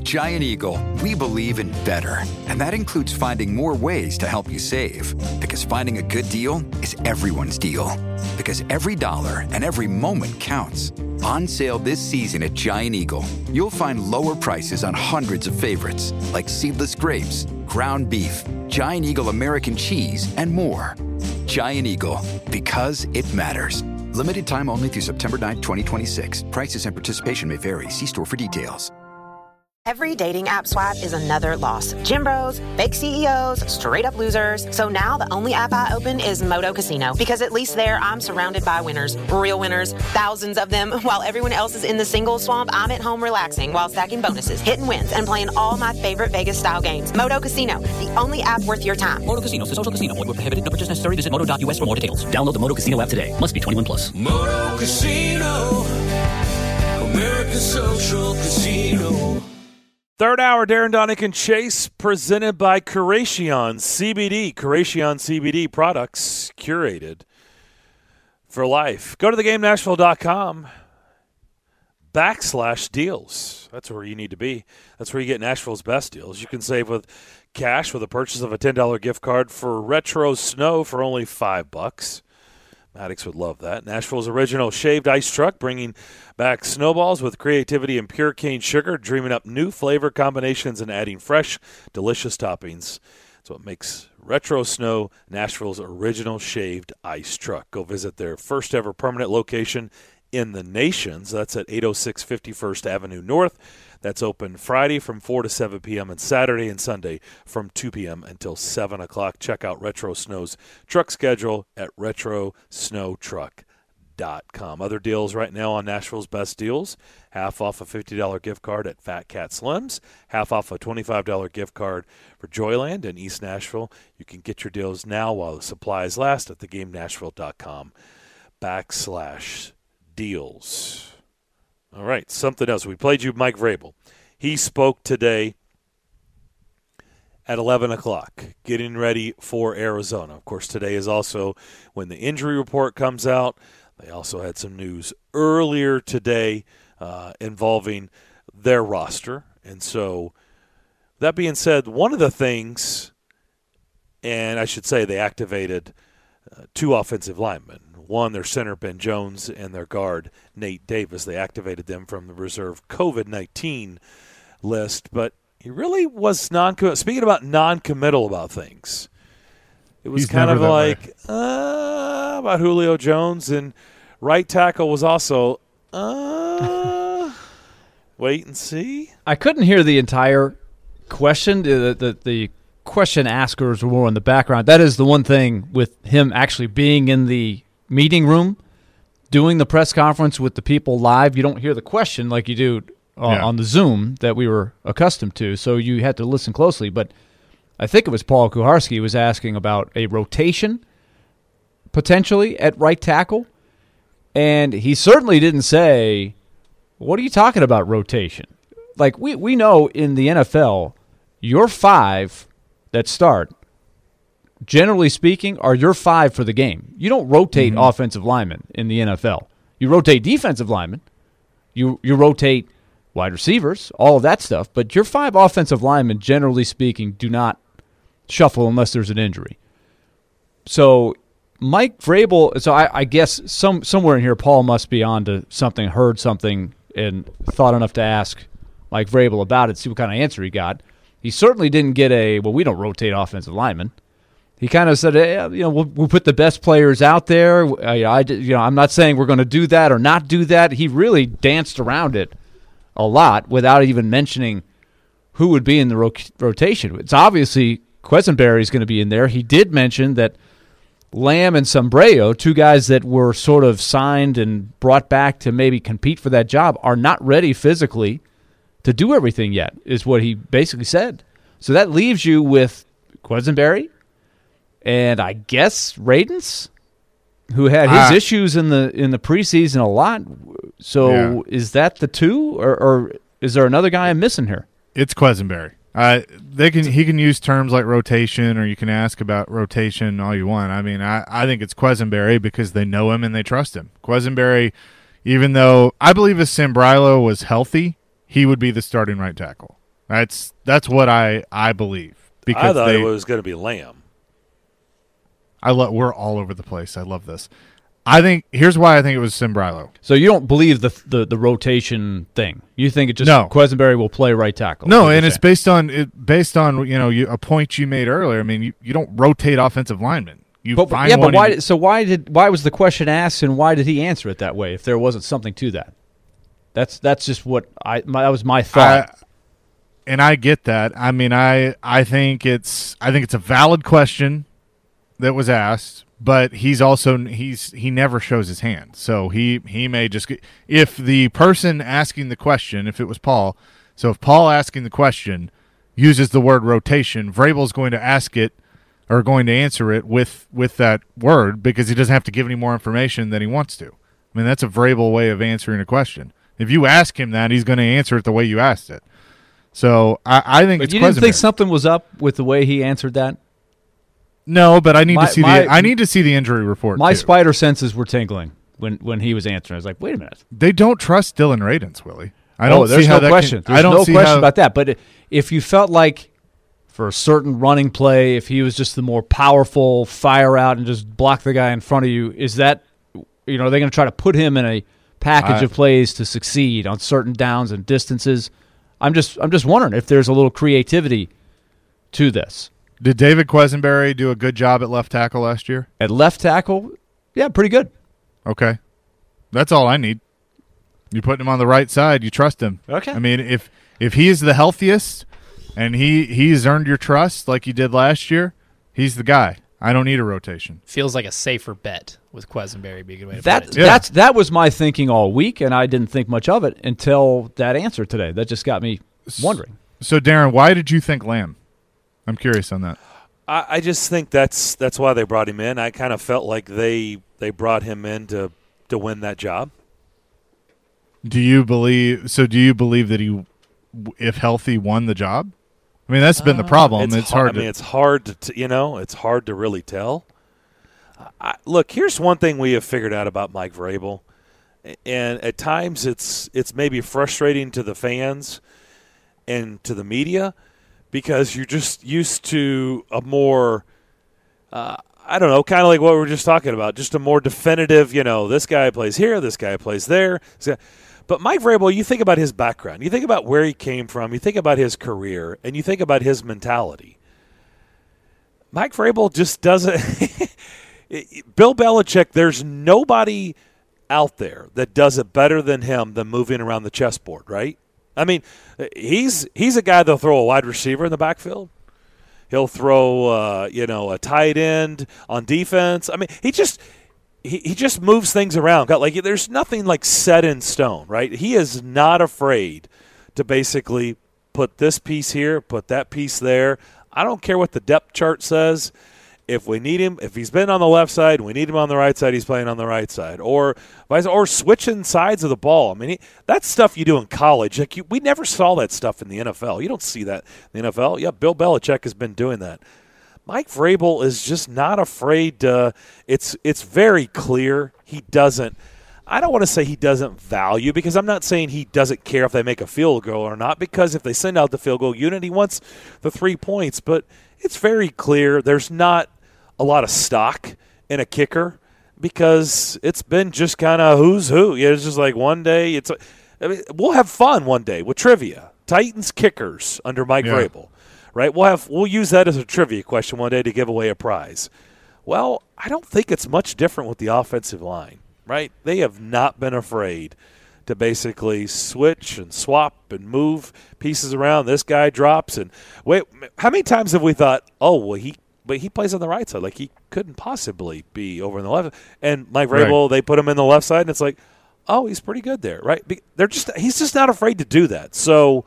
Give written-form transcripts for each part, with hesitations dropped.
Giant Eagle, we believe in better. And that includes finding more ways to help you save. Because finding a good deal is everyone's deal. Because every dollar and every moment counts. On sale this season at Giant Eagle, you'll find lower prices on hundreds of favorites, like seedless grapes, ground beef, Giant Eagle American cheese, and more. Giant Eagle, because it matters. Limited time only through September 9th, 2026. Prices and participation may vary. See store for details. Every dating app swipe is another loss. Gym bros, fake CEOs, straight up losers. So now the only app I open is Moto Casino, because at least there I'm surrounded by winners, real winners, thousands of them. While everyone else is in the singles swamp, I'm at home relaxing while stacking bonuses, hitting wins, and playing all my favorite Vegas style games. Moto Casino, the only app worth your time. Moto Casino, the social casino. Void where prohibited. No purchase necessary. Visit moto.us for more details. Download the Moto Casino app today. Must be 21 plus. Moto Casino, American Social Casino. Third hour, Darren Donick and Chase, presented by Curation CBD. Curation CBD products curated for life. Go to theGameNashville.com/deals. That's where you need to be. That's where you get Nashville's best deals. You can save with cash with a purchase of a $10 gift card for Retro Snow for only $5. Maddox would love that. Nashville's original shaved ice truck, bringing back snowballs with creativity and pure cane sugar, dreaming up new flavor combinations and adding fresh, delicious toppings. That's what makes Retro Snow Nashville's original shaved ice truck. Go visit their first ever permanent location in the nations. That's at 806 51st Avenue North. That's open Friday from 4 to 7 p.m. and Saturday and Sunday from 2 p.m. until 7 o'clock. Check out Retro Snow's truck schedule at retrosnowtruck.com. Other deals right now on Nashville's Best Deals: half off a $50 gift card at Fat Cat Slims, half off a $25 gift card for Joyland in East Nashville. You can get your deals now while the supplies last at thegamenashville.com/deals. All right, something else. We played you Mike Vrabel. He spoke today at 11 o'clock, getting ready for Arizona. Of course, today is also when the injury report comes out. They also had some news earlier today involving their roster. And so, that being said, one of the things, and I should say they activated two offensive linemen. One, their center, Ben Jones, and their guard, Nate Davis. They activated them from the reserve COVID-19 list. But he really was speaking about non-committal about things. It was kind of like, about Julio Jones. And right tackle was also, wait and see. I couldn't hear the entire question. The question askers were more in the background. That is the one thing with him actually being in the meeting room, doing the press conference with the people live. You don't hear the question like you do on the Zoom that we were accustomed to, so you had to listen closely. But I think it was Paul Kuharsky was asking about a rotation potentially at right tackle, and he certainly didn't say, what are you talking about rotation? Like, we know in the NFL, your five that start, generally speaking, are your five for the game. You don't rotate offensive linemen in the NFL. You rotate defensive linemen. You rotate wide receivers, all of that stuff. But your five offensive linemen, generally speaking, do not shuffle unless there's an injury. So Mike Vrabel, so I guess somewhere in here Paul must be on to something, heard something, and thought enough to ask Mike Vrabel about it, see what kind of answer he got. He certainly didn't get we don't rotate offensive linemen. He kind of said, we'll put the best players out there. I'm not saying we're going to do that or not do that. He really danced around it a lot without even mentioning who would be in the rotation. It's obviously Quesenberry is going to be in there. He did mention that Lamb and Sombrero, two guys that were sort of signed and brought back to maybe compete for that job, are not ready physically to do everything yet, is what he basically said. So that leaves you with Quesenberry, and I guess Radens, who had his issues in the preseason a lot. So is that the two, or is there another guy I'm missing here? It's Quesenberry. He can use terms like rotation, or you can ask about rotation all you want. I mean, I think it's Quesenberry because they know him and they trust him. Quesenberry, even though I believe if Sambrailo was healthy, he would be the starting right tackle. That's what I believe. Because I thought it was going to be Lamb. We're all over the place. I love this. Here's why I think it was Sembrano. So you don't believe the rotation thing? You think it just Quesenberry will play right tackle? No, and it's based on a point you made earlier. I mean, you don't rotate offensive linemen. But why? So why was the question asked, and why did he answer it that way? If there wasn't something to that, that's just what that was my thought. And I get that. I mean, I think it's a valid question that was asked, but he never shows his hand. So he may just if the person asking the question, if it was Paul, so if Paul asking the question uses the word rotation, Vrabel's going to ask it or going to answer it with that word because he doesn't have to give any more information than he wants to. I mean, that's a Vrabel way of answering a question. If you ask him that, he's going to answer it the way you asked it. So I think it's. You didn't think something was up with the way he answered that? No, but I need to see the injury report. My too. spider senses were tingling when he was answering. I was like, wait a minute. They don't trust Dylan Radins, Willie. There's no question. There's no question about that. But if you felt like for a certain running play, if he was just the more powerful fire out and just block the guy in front of you, is that are they going to try to put him in a package of plays to succeed on certain downs and distances? I'm just wondering if there's a little creativity to this. Did David Quesenberry do a good job at left tackle last year? At left tackle, yeah, pretty good. Okay. That's all I need. You put him on the right side, you trust him. Okay. I mean, if he is the healthiest and he's earned your trust like he did last year, he's the guy. I don't need a rotation. Feels like a safer bet with Quesenberry being a good way to put it. That was my thinking all week, and I didn't think much of it until that answer today. That just got me wondering. So, Darren, why did you think Lamb? I'm curious on that. I just think that's why they brought him in. I kind of felt like they brought him in to win that job. Do you believe that he, if healthy, won the job? I mean, that's been the problem. It's hard. It's hard it's hard to really tell. Look, here's one thing we have figured out about Mike Vrabel, and at times it's maybe frustrating to the fans and to the media because you're just used to a more, kind of like what we were just talking about, just a more definitive, this guy plays here, this guy plays there. But Mike Vrabel, you think about his background, you think about where he came from, you think about his career, and you think about his mentality. Mike Vrabel just doesn't – Bill Belichick, there's nobody out there that does it better than him than moving around the chessboard, right? I mean, he's a guy that'll throw a wide receiver in the backfield. He'll throw, a tight end on defense. I mean, he just moves things around. There's nothing like set in stone, right? He is not afraid to basically put this piece here, put that piece there. I don't care what the depth chart says. If we need him, if he's been on the left side, we need him on the right side, he's playing on the right side. Or switching sides of the ball. I mean, that's stuff you do in college. We never saw that stuff in the NFL. You don't see that in the NFL. Yeah, Bill Belichick has been doing that. Mike Vrabel is just not afraid to – it's very clear he doesn't – I don't want to say he doesn't value because I'm not saying he doesn't care if they make a field goal or not because if they send out the field goal unit, he wants the 3 points. But it's very clear there's not a lot of stock in a kicker because it's been just kind of who's who. It's just like one day we'll have fun one day with trivia. Titans kickers under Mike Vrabel. Right, we'll use that as a trivia question one day to give away a prize. Well, I don't think it's much different with the offensive line, right? They have not been afraid to basically switch and swap and move pieces around. This guy drops and wait. How many times have we thought, but he plays on the right side, like he couldn't possibly be over on the left? And Mike Vrabel, They put him in the left side, and it's like, oh, he's pretty good there, right? He's just not afraid to do that. So.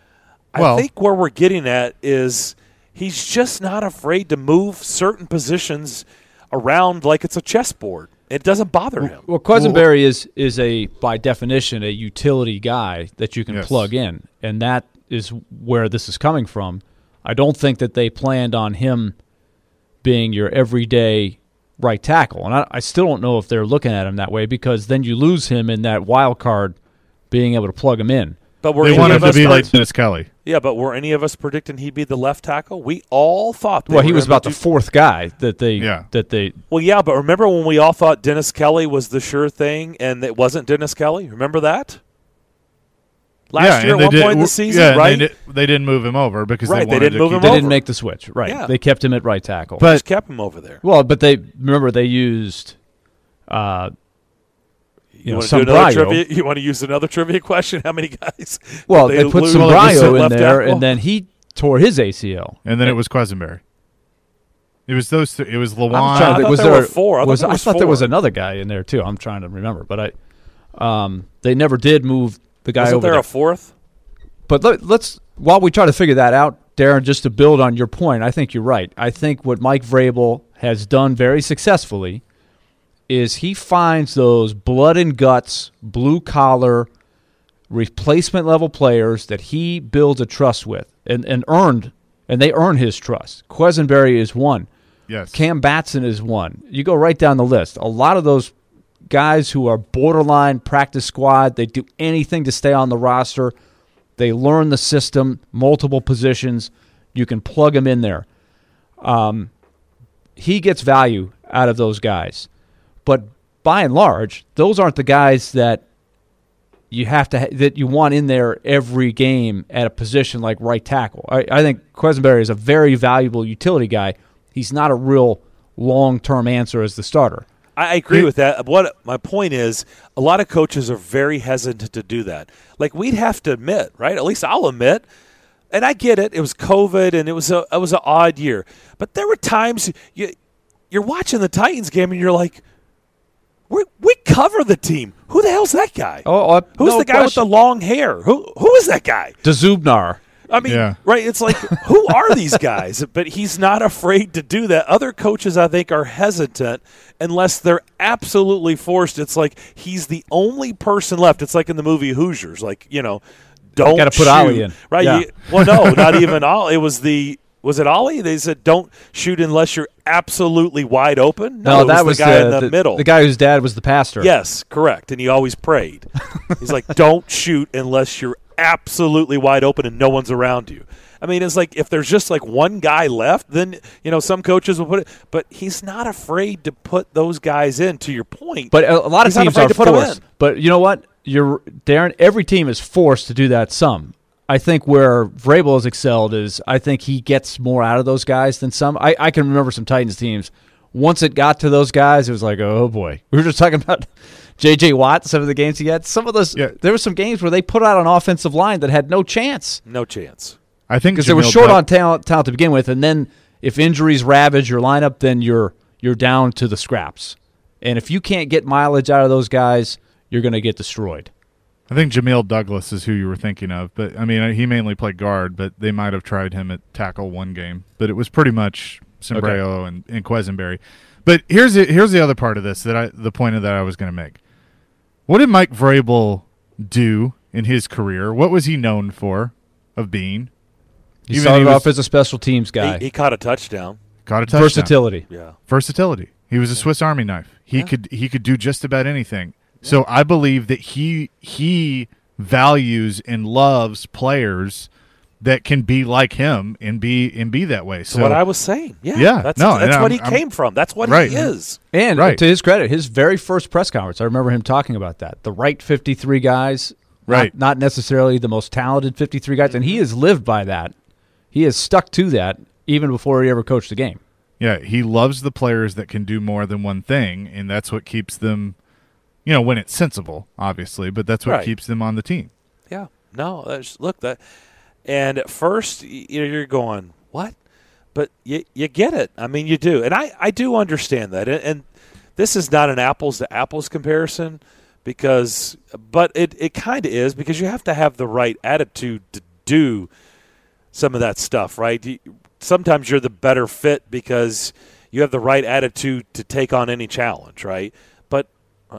I think where we're getting at is he's just not afraid to move certain positions around like it's a chessboard. It doesn't bother him. Well, Quesenberry is by definition, a utility guy that you can plug in, and that is where this is coming from. I don't think that they planned on him being your everyday right tackle, and I still don't know if they're looking at him that way because then you lose him in that wild card being able to plug him in. But they want him to be like Dennis Kelly. Yeah, but were any of us predicting he'd be the left tackle? We all thought. Well, he was about the fourth guy that they. Well, yeah, but remember when we all thought Dennis Kelly was the sure thing, and it wasn't Dennis Kelly? Remember that? Last year, at one point in the season, right? They didn't move him over because they didn't move him They over. didn't make the switch, right? Yeah. They kept him at right tackle, But just kept him over there. Well, but they used. You want to use another trivia question? How many guys? Well, they put Sombraio in there, tackle? and then he tore his ACL. And then it was Quesenberry. It was those three. It was Lawan. I thought there were four. I thought there was another guy in there too. I'm trying to remember, but they never did move the guy over. Wasn't there a fourth? But let's while we try to figure that out, Darren, just to build on your point, I think you're right. I think what Mike Vrabel has done very successfully is he finds those blood and guts, blue-collar, replacement-level players that he builds a trust with and they earn his trust. Quesenberry is one. Yes. Cam Batson is one. You go right down the list. A lot of those guys who are borderline practice squad, they do anything to stay on the roster. They learn the system, multiple positions. You can plug them in there. He gets value out of those guys. But by and large, those aren't the guys that you have to that you want in there every game at a position like right tackle. I think Quesenberry is a very valuable utility guy. He's not a real long-term answer as the starter. I agree with that. What my point is, a lot of coaches are very hesitant to do that. Like we'd have to admit, right? At least I'll admit, and I get it. It was COVID, and it was an odd year. But there were times you're watching the Titans game, and you're like, we cover the team. Who the hell's that guy? Who's the guy with the long hair? Who is that guy? DeZubnar. I mean, right? It's like, who are these guys? But he's not afraid to do that. Other coaches, I think, are hesitant unless they're absolutely forced. It's like he's the only person left. It's like in the movie Hoosiers. Like, don't got to put Ollie in. Right? Yeah. Well, no, not even Ollie. It was was it Ollie? They said don't shoot unless you're absolutely wide open. No, that was the guy in the middle. The guy whose dad was the pastor. Yes, correct. And he always prayed. He's like, don't shoot unless you're absolutely wide open and no one's around you. I mean, it's like if there's just like one guy left, then some coaches will put it. But he's not afraid to put those guys in. To your point, but a lot of teams are forced. But you know what, Darren? Every team is forced to do that. Some. I think where Vrabel has excelled is I think he gets more out of those guys than some. I can remember some Titans teams. Once it got to those guys, it was like, oh boy. We were just talking about J.J. Watt, some of the games he had. Some of those, there were some games where they put out an offensive line that had no chance. No chance. I think because they were short on talent to begin with, and then if injuries ravage your lineup, then you're down to the scraps. And if you can't get mileage out of those guys, you're going to get destroyed. I think Jamil Douglas is who you were thinking of, but I mean he mainly played guard, but they might have tried him at tackle one game. But it was pretty much Sombraio and Quesenberry. But here's the other part of this the point that I was going to make. What did Mike Vrabel do in his career? What was he known for of being? He started off as a special teams guy. He caught a touchdown. Versatility. Yeah. Versatility. He was a Swiss Army knife. He could do just about anything. Yeah. So I believe that he values and loves players that can be like him and be that way. So what I was saying. Yeah. That's what he came from. That's what he is. And to his credit, his very first press conference, I remember him talking about that. The right 53 guys, not necessarily the most talented 53 guys, and he has lived by that. He has stuck to that even before he ever coached a game. Yeah, he loves the players that can do more than one thing, and that's what keeps them, when it's sensible, obviously, but that's what keeps them on the team. Yeah. No, look, that. And at first, you're going, what? But you get it. I mean, you do. And I do understand that. And this is not an apples-to-apples comparison, but it kind of is, because you have to have the right attitude to do some of that stuff, right? Sometimes you're the better fit because you have the right attitude to take on any challenge, right? But,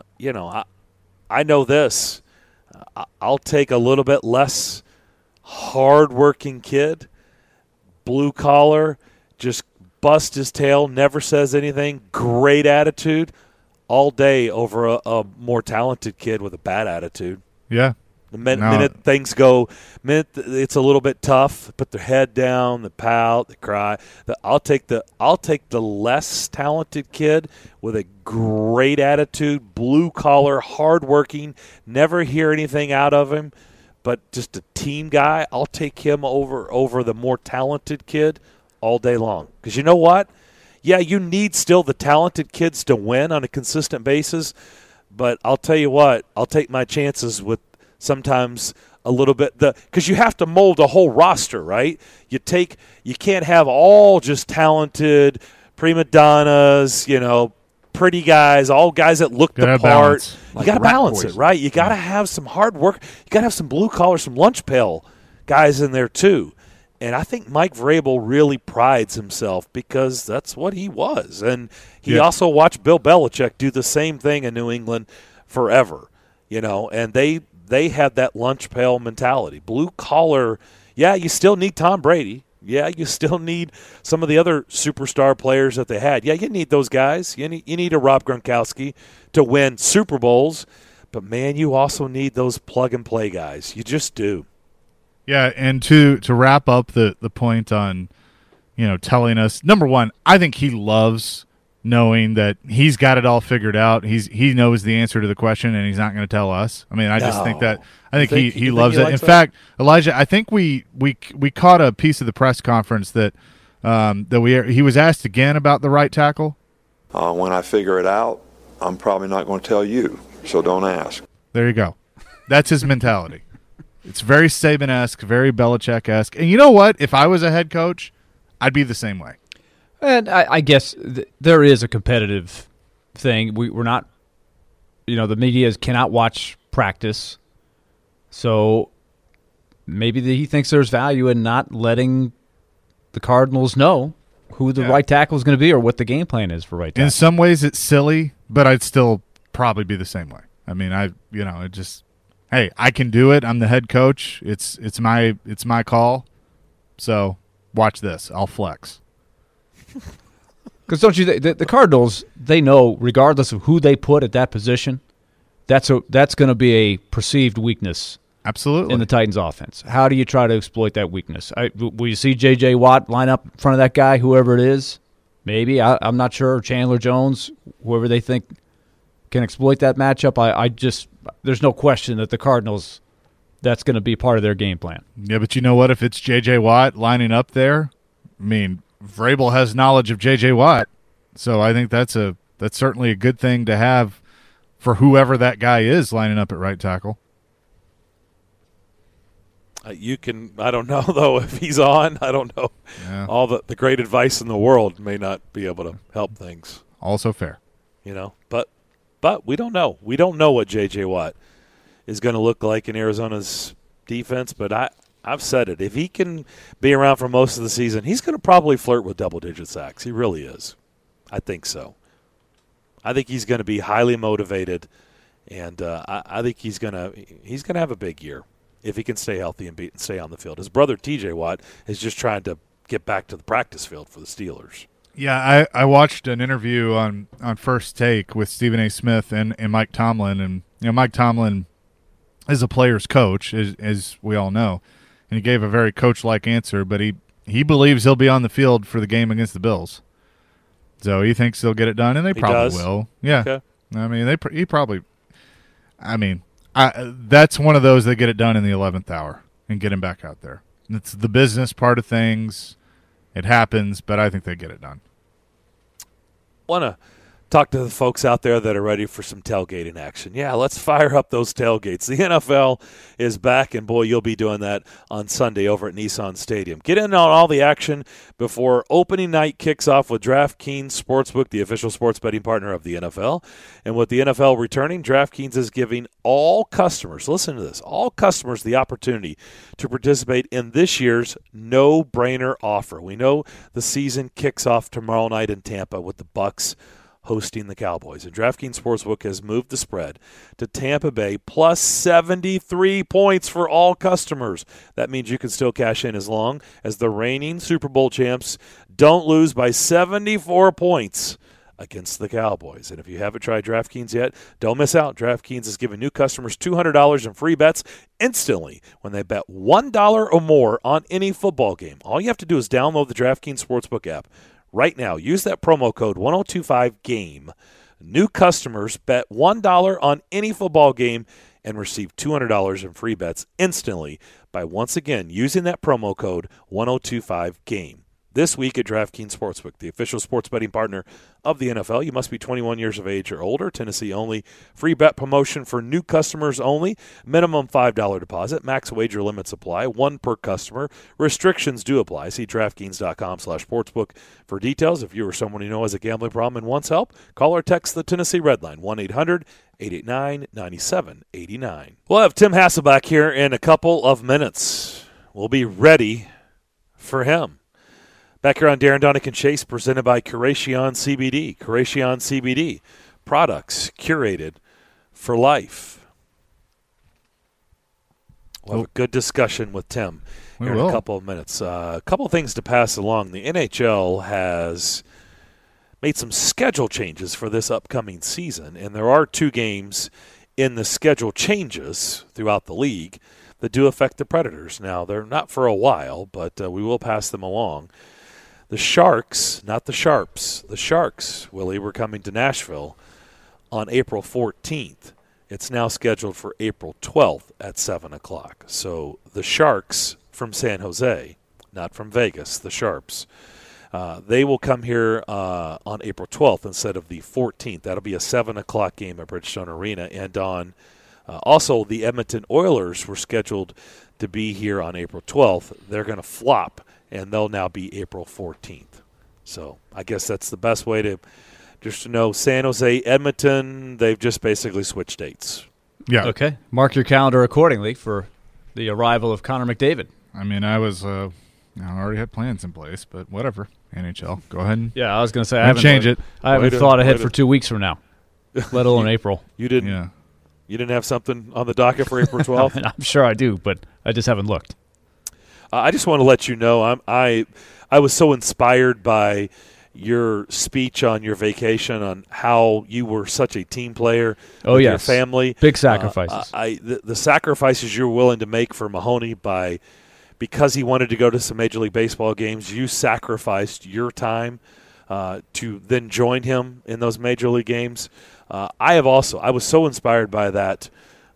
I know this. I'll take a little bit less hard-working kid, blue-collar, just bust his tail, never says anything, great attitude, all day over a more talented kid with a bad attitude. Yeah. The minute things go, it's a little bit tough. Put their head down, they pout, they cry. I'll take the less talented kid with a great attitude, blue collar, hardworking. Never hear anything out of him, but just a team guy. I'll take him over the more talented kid all day long. Because you know what? Yeah, you need still the talented kids to win on a consistent basis. But I'll tell you what, I'll take my chances with sometimes a little bit because you have to mold a whole roster, right? You can't have all just talented prima donnas, pretty guys, all guys that look the part. Balance. You got to balance it, right? You got to have some hard work. You got to have some blue collar, some lunch pail guys in there too. And I think Mike Vrabel really prides himself because that's what he was. And he also watched Bill Belichick do the same thing in New England forever, and they had that lunch pail mentality. Blue collar, you still need Tom Brady. Yeah, you still need some of the other superstar players that they had. Yeah, you need those guys. You need a Rob Gronkowski to win Super Bowls. But, man, you also need those plug-and-play guys. You just do. Yeah, and to wrap up the point on, telling us, number one, I think he loves knowing that he's got it all figured out. He knows the answer to the question, and he's not going to tell us. I mean, I just think that he loves it. In fact, Elijah, I think we caught a piece of the press conference that he was asked again about the right tackle. When I figure it out, I'm probably not going to tell you, so don't ask. There you go. That's his mentality. It's very Saban-esque, very Belichick-esque. And you know what? If I was a head coach, I'd be the same way. And I guess there is a competitive thing. We're not, the media cannot watch practice. So maybe he thinks there's value in not letting the Cardinals know who the right tackle is going to be or what the game plan is for right tackle. In some ways it's silly, but I'd still probably be the same way. I mean, it just, hey, I can do it. I'm the head coach. It's my call. So watch this. I'll flex. Because don't you the Cardinals, they know regardless of who they put at that position, that's going to be a perceived weakness. Absolutely. In the Titans offense. How do you try to exploit that weakness? Will you see J.J. Watt line up in front of that guy, whoever it is? Maybe. I'm not sure. Chandler Jones, whoever they think can exploit that matchup. There's no question that the Cardinals, that's going to be part of their game plan. Yeah, but you know what? If it's J.J. Watt lining up there, I mean, Vrabel has knowledge of J.J. Watt, so I think that's certainly a good thing to have for whoever that guy is lining up at right tackle. I don't know, though, if he's on. I don't know. Yeah. All the great advice in the world may not be able to help things. Also fair. But we don't know. We don't know what J.J. Watt is going to look like in Arizona's defense, but I've said it. If he can be around for most of the season, he's going to probably flirt with double-digit sacks. He really is. I think so. I think he's going to be highly motivated, and I think he's going to have a big year if he can stay healthy and stay on the field. His brother, T.J. Watt, is just trying to get back to the practice field for the Steelers. Yeah, I watched an interview on First Take with Stephen A. Smith and Mike Tomlin, and Mike Tomlin is a player's coach, as we all know. And he gave a very coach-like answer, but he believes he'll be on the field for the game against the Bills. So he thinks they'll get it done, and they probably will. Yeah. Okay. I mean, he probably – I mean, that's one of those that get it done in the 11th hour and get him back out there. It's the business part of things. It happens, but I think they get it done. Want to talk to the folks out there that are ready for some tailgating action. Yeah, let's fire up those tailgates. The NFL is back, and, boy, you'll be doing that on Sunday over at Nissan Stadium. Get in on all the action before opening night kicks off with DraftKings Sportsbook, the official sports betting partner of the NFL. And with the NFL returning, DraftKings is giving all customers, listen to this, all customers the opportunity to participate in this year's no-brainer offer. We know the season kicks off tomorrow night in Tampa with the Bucs hosting the Cowboys. And DraftKings Sportsbook has moved the spread to Tampa Bay plus 73 points for all customers. That means you can still cash in as long as the reigning Super Bowl champs don't lose by 74 points against the Cowboys. And if you haven't tried DraftKings yet, don't miss out. DraftKings is giving new customers $200 in free bets instantly when they bet $1 or more on any football game. All you have to do is download the DraftKings Sportsbook app right now. Use that promo code 1025GAME. New customers bet $1 on any football game and receive $200 in free bets instantly by once again using that promo code 1025GAME. This week at DraftKings Sportsbook, the official sports betting partner of the NFL. You must be 21 years of age or older. Tennessee only. Free bet promotion for new customers only. Minimum $5 deposit. Max wager limits apply. One per customer. Restrictions do apply. See DraftKings.com/sportsbook for details. If you or someone you know has a gambling problem and wants help, call or text the Tennessee Red Line, 1-800-889-9789. We'll have Tim Hasselbeck here in a couple of minutes. We'll be ready for him. Back here on Darren Donick and Chase, presented by Curation CBD. Curation CBD, products curated for life. We'll have a good discussion with Tim here in a couple of minutes. A couple of things to pass along. The NHL has made some schedule changes for this upcoming season, and there are 2 games in the schedule changes throughout the league that do affect the Predators. Now, they're not for a while, but we will pass them along. The Sharks, not the Sharps, the Sharks, Willie, were coming to Nashville on April 14th. It's now scheduled for April 12th at 7 o'clock. So the Sharks from San Jose, not from Vegas, the Sharps, they will come here on April 12th instead of the 14th. That'll be a 7 o'clock game at Bridgestone Arena. And on also the Edmonton Oilers were scheduled to be here on April 12th. They're going to flop, and they'll now be April 14th. So I guess that's the best way to just to know. San Jose, Edmonton, they've just basically switched dates. Yeah. Okay. Mark your calendar accordingly for the arrival of Connor McDavid. I mean, I already had plans in place, but whatever. NHL, go ahead and I was going to say I haven't change it. I haven't thought ahead for 2 weeks from now, let alone April. You didn't. Yeah. You didn't have something on the docket for April 12th? I mean, I'm sure I do, but I just haven't looked. I just want to let you know I was so inspired by your speech on your vacation on how you were such a team player with your family. Big sacrifices. The sacrifices you're willing to make for Mahoney because he wanted to go to some Major League Baseball games, you sacrificed your time to then join him in those Major League games. I was so inspired by that.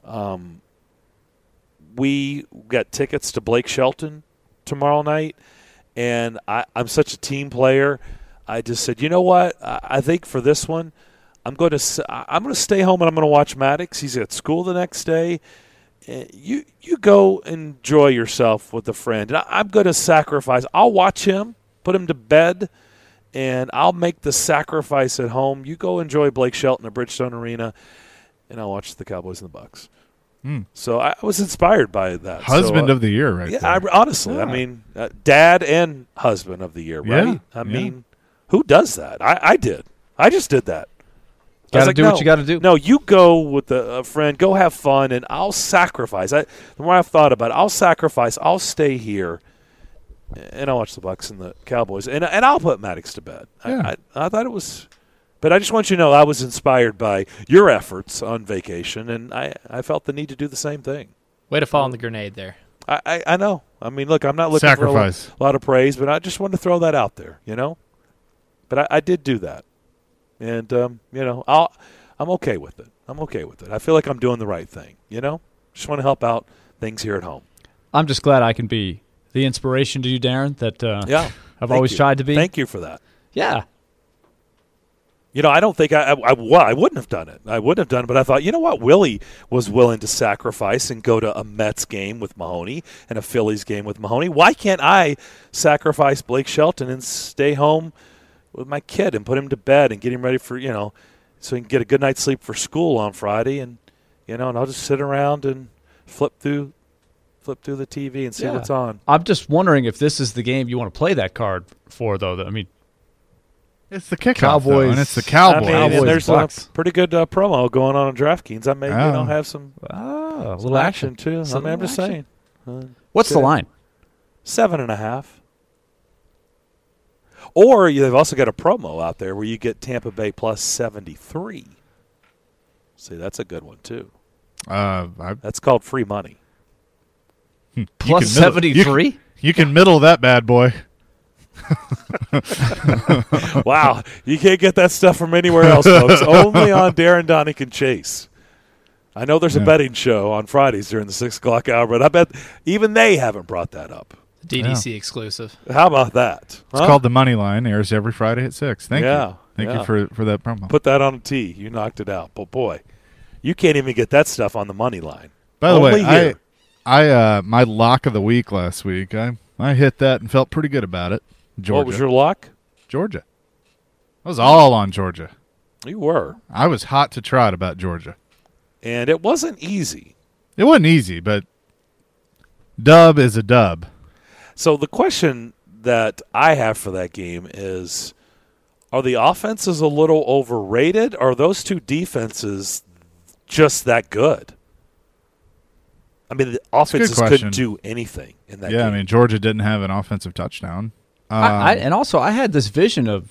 We got tickets to Blake Shelton tomorrow night, and I'm such a team player. I just said, you know what? I think for this one, I'm going to stay home and I'm going to watch Maddox. He's at school the next day. You go enjoy yourself with a friend. And I'm going to sacrifice. I'll watch him, put him to bed, and I'll make the sacrifice at home. You go enjoy Blake Shelton at Bridgestone Arena, and I'll watch the Cowboys and the Bucks. So I was inspired by that. Husband of the year, right? Yeah, honestly, I mean, dad and husband of the year, right? Yeah, I mean, who does that? I did. I just did that. Got to do what you got to do. No, you go with a friend, go have fun, and I'll sacrifice. The more I've thought about it, I'll sacrifice. I'll stay here, and I'll watch the Bucks and the Cowboys, and I'll put Maddox to bed. Yeah. I thought it was. But I just want you to know I was inspired by your efforts on vacation, and I felt the need to do the same thing. Way to fall on the grenade there. I know. I mean, look, I'm not looking for a lot of praise, but I just wanted to throw that out there, you know? But I did do that. And, you know, I'm okay with it. I'm okay with it. I feel like I'm doing the right thing, you know? Just want to help out things here at home. I'm just glad I can be the inspiration to you, Darren, that I've always tried to be. Thank you for that. Yeah. You know, I don't think I wouldn't have done it. I wouldn't have done it, but I thought, you know what? Willie was willing to sacrifice and go to a Mets game with Mahoney and a Phillies game with Mahoney. Why can't I sacrifice Blake Shelton and stay home with my kid and put him to bed and get him ready for, you know, so he can get a good night's sleep for school on Friday, and, you know, and I'll just sit around and flip through the TV and see what's on. I'm just wondering if this is the game you want to play that card for, though. I mean, it's the kickoff, Cowboys, and it's the Cowboys. I mean, and there's Bucks. a pretty good promo going on DraftKings. I may have some a little action too. I mean, I'm just saying. What's the line? 7.5. Or they've also got a promo out there where you get Tampa Bay plus 73. See, that's a good one, too. That's called free money. Plus 73? You can middle that bad boy. Wow. You can't get that stuff from anywhere else, folks. Only on Darren Donick and Chase. I know there's a betting show on Fridays during the 6 o'clock hour, but I bet even they haven't brought that up. DDC exclusive. How about that? It's called The Money Line. Airs every Friday at 6. Thank you. Thank you for that promo. Put that on a tee. You knocked it out. But, boy, you can't even get that stuff on the money line. By the way, I my lock of the week last week, I hit that and felt pretty good about it. Georgia. What was your lock? Georgia. I was all on Georgia. You were. I was hot to trot about Georgia. And it wasn't easy. It wasn't easy, but dub is a dub. So the question that I have for that game is, are the offenses a little overrated? Or are those two defenses just that good? I mean, the offenses couldn't do anything in that game. Yeah, I mean, Georgia didn't have an offensive touchdown. And also, I had this vision of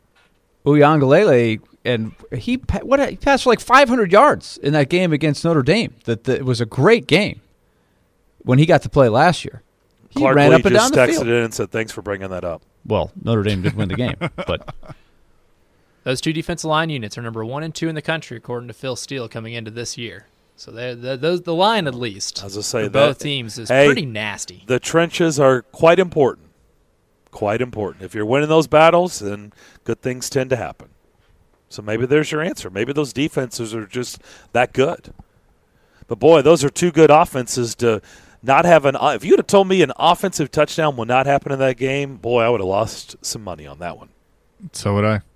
Uiagalelei, and he passed for like 500 yards in that game against Notre Dame. It was a great game when he got to play last year. He Clark ran Lee up and down just the texted field. in and said, thanks for bringing that up. Well, Notre Dame did win the game, but those two defensive line units are number 1 and 2 in the country, according to Phil Steele, coming into this year. So the line, at least, as I say, for both teams is pretty nasty. The trenches are quite important. Quite important. If you're winning those battles, then good things tend to happen. So maybe there's your answer. Maybe those defenses are just that good. But, boy, those are two good offenses to not have if you would have told me an offensive touchdown would not happen in that game, boy, I would have lost some money on that one. So would I.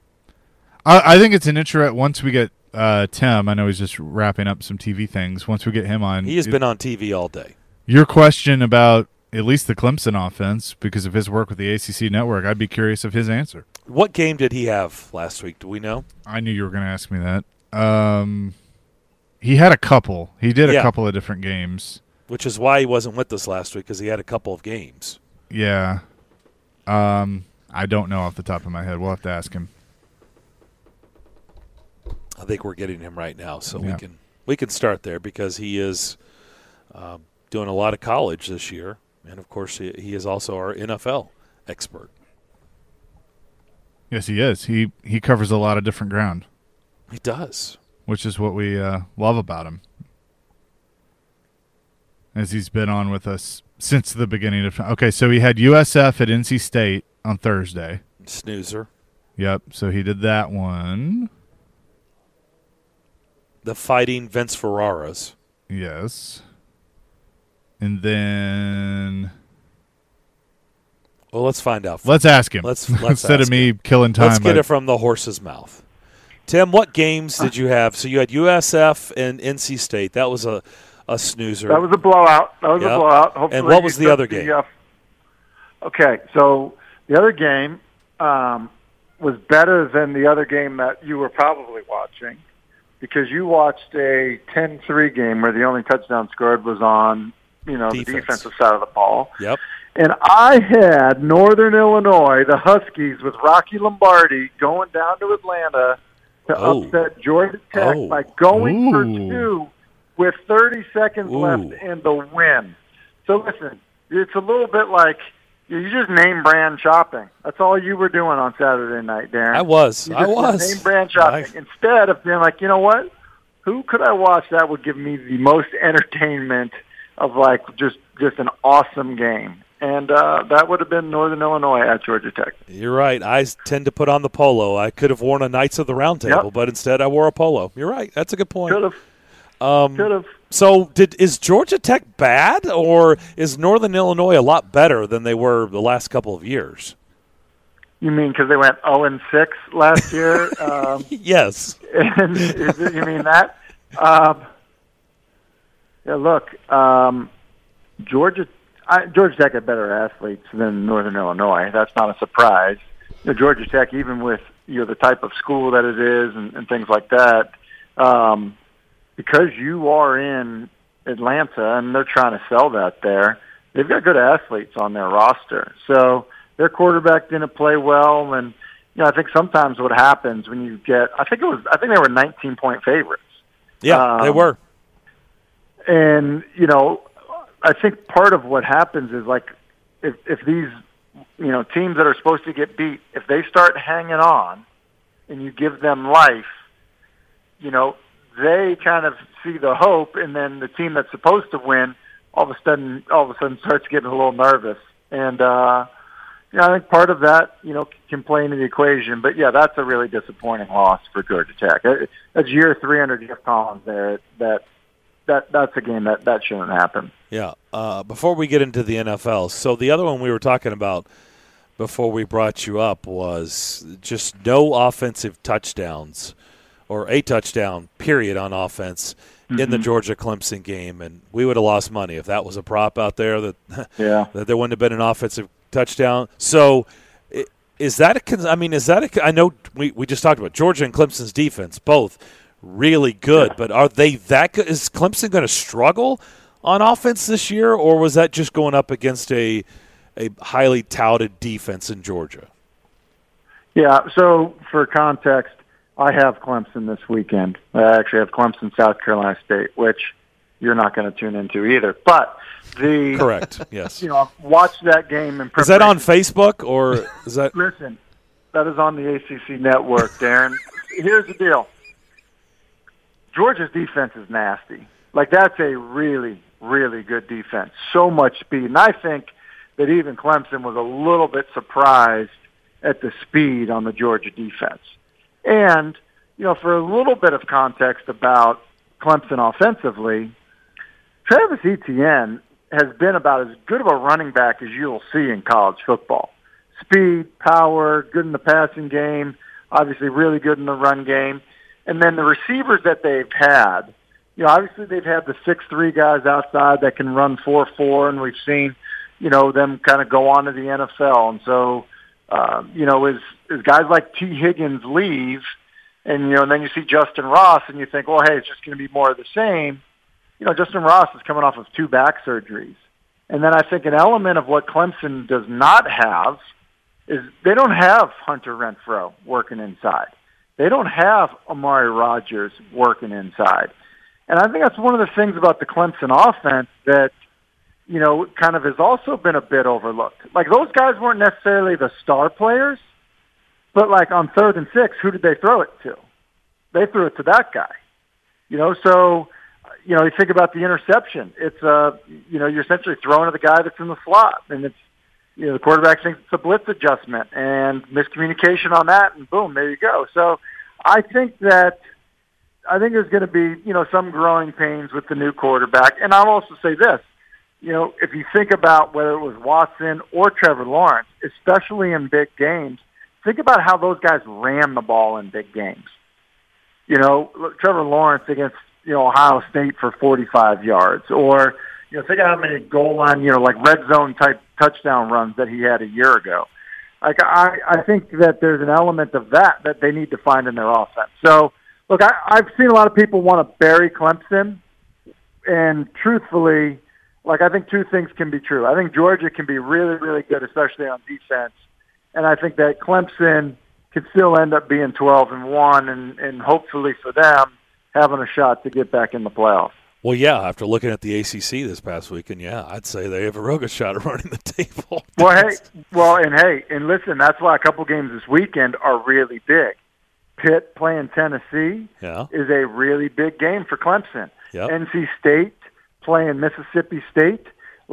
I think it's an interest once we get Tim. I know he's just wrapping up some TV things. Once we get him on. He has been on TV all day. Your question about at least the Clemson offense, because of his work with the ACC network, I'd be curious of his answer. What game did he have last week? Do we know? I knew you were going to ask me that. He had a couple. He did a couple of different games. Which is why he wasn't with us last week, because he had a couple of games. Yeah. I don't know off the top of my head. We'll have to ask him. I think we're getting him right now, so we can start there because he is doing a lot of college this year, and of course he is also our NFL expert. Yes, he is. He covers a lot of different ground. He does, which is what we love about him, as he's been on with us since the beginning of time. Okay, so he had USF at NC State on Thursday. Snoozer. Yep, so he did that one. The Fighting Vince Ferraras. Yes. And then... Well, let's find out. Let's ask him. Let's Instead ask of me him. killing time. Let's get it from the horse's mouth. Tim, what games did you have? So you had USF and NC State. That was a snoozer. That was a blowout. Hopefully, and what was the other game? Okay, so the other game was better than the other game that you were probably watching, because you watched a 10-3 game where the only touchdown scored was on, the defensive side of the ball. Yep. And I had Northern Illinois, the Huskies, with Rocky Lombardi going down to Atlanta to upset Georgia Tech by going for 2 with 30 seconds left in the win. So listen, it's a little bit like you just name brand shopping. That's all you were doing on Saturday night, Darren. I was. Name brand shopping. Instead of being like, you know what? Who could I watch that would give me the most entertainment of just an awesome game? And that would have been Northern Illinois at Georgia Tech. You're right. I tend to put on the polo. I could have worn a Knights of the Round Table, but instead I wore a polo. You're right. That's a good point. Could have. So is Georgia Tech bad, or is Northern Illinois a lot better than they were the last couple of years? You mean because they went 0-6 last year? Yes. And you mean that? Look, Georgia Tech had better athletes than Northern Illinois. That's not a surprise. Georgia Tech, even with the type of school that it is and things like that, because you are in Atlanta and they're trying to sell that there, they've got good athletes on their roster. So their quarterback didn't play well, and I think sometimes what happens when you get, I think they were 19-point favorites. Yeah, they were. And I think part of what happens is like if these teams that are supposed to get beat, if they start hanging on and you give them life, they kind of see the hope, and then the team that's supposed to win all of a sudden starts getting a little nervous. And I think part of that can play into the equation. But yeah, that's a really disappointing loss for Georgia Tech. That's year 3 under Jeff Collins there. That's a game that shouldn't happen. Yeah. Before we get into the NFL, so the other one we were talking about before we brought you up was just no offensive touchdowns or a touchdown, period, on offense in the Georgia-Clemson game. And we would have lost money if that was a prop out there that there wouldn't have been an offensive touchdown. So is that I know we just talked about Georgia and Clemson's defense, both really good, but are they that good? Is Clemson going to struggle on offense this year, or was that just going up against a highly touted defense in Georgia? Yeah, so for context, I have Clemson this weekend. I actually have Clemson, South Carolina State, which you're not going to tune into either. But correct, yes. Watch that game in preparation. Is that on Facebook, or is that? Listen, that is on the ACC network, Darren. Here's the deal. Georgia's defense is nasty. Like, that's a really, really good defense. So much speed. And I think that even Clemson was a little bit surprised at the speed on the Georgia defense. And, for a little bit of context about Clemson offensively, Travis Etienne has been about as good of a running back as you'll see in college football. Speed, power, good in the passing game, obviously really good in the run game. And then the receivers that they've had, obviously they've had the 6'3" guys outside that can run 4.4, and we've seen, them kind of go on to the NFL. And so, as guys like T. Higgins leave, and, then you see Justin Ross, and you think, well, hey, it's just going to be more of the same. Justin Ross is coming off of 2 back surgeries. And then I think an element of what Clemson does not have is they don't have Hunter Renfrow working inside. They don't have Amari Rodgers working inside. And I think that's one of the things about the Clemson offense that, kind of has also been a bit overlooked. Like, those guys weren't necessarily the star players, but like on 3rd and 6, who did they throw it to? They threw it to that guy. So, you think about the interception. It's, you're essentially throwing to the guy that's in the slot, and it's, the quarterback thinks it's a blitz adjustment and miscommunication on that, and boom, there you go. So I think there's going to be, some growing pains with the new quarterback. And I'll also say this, if you think about whether it was Watson or Trevor Lawrence, especially in big games, think about how those guys ran the ball in big games. Trevor Lawrence against, Ohio State for 45 yards, or, think of how many goal line, like red zone type touchdown runs that he had a year ago. Like, I think that there's an element of that they need to find in their offense. So, look, I've seen a lot of people want to bury Clemson, and truthfully, like, I think 2 things can be true. I think Georgia can be really, really good, especially on defense, and I think that Clemson could still end up being 12-1, and hopefully for them, having a shot to get back in the playoffs. Well, yeah, after looking at the ACC this past weekend, yeah, I'd say they have a real good shot of running the table. And listen, that's why a couple games this weekend are really big. Pitt playing Tennessee is a really big game for Clemson. Yep. NC State playing Mississippi State,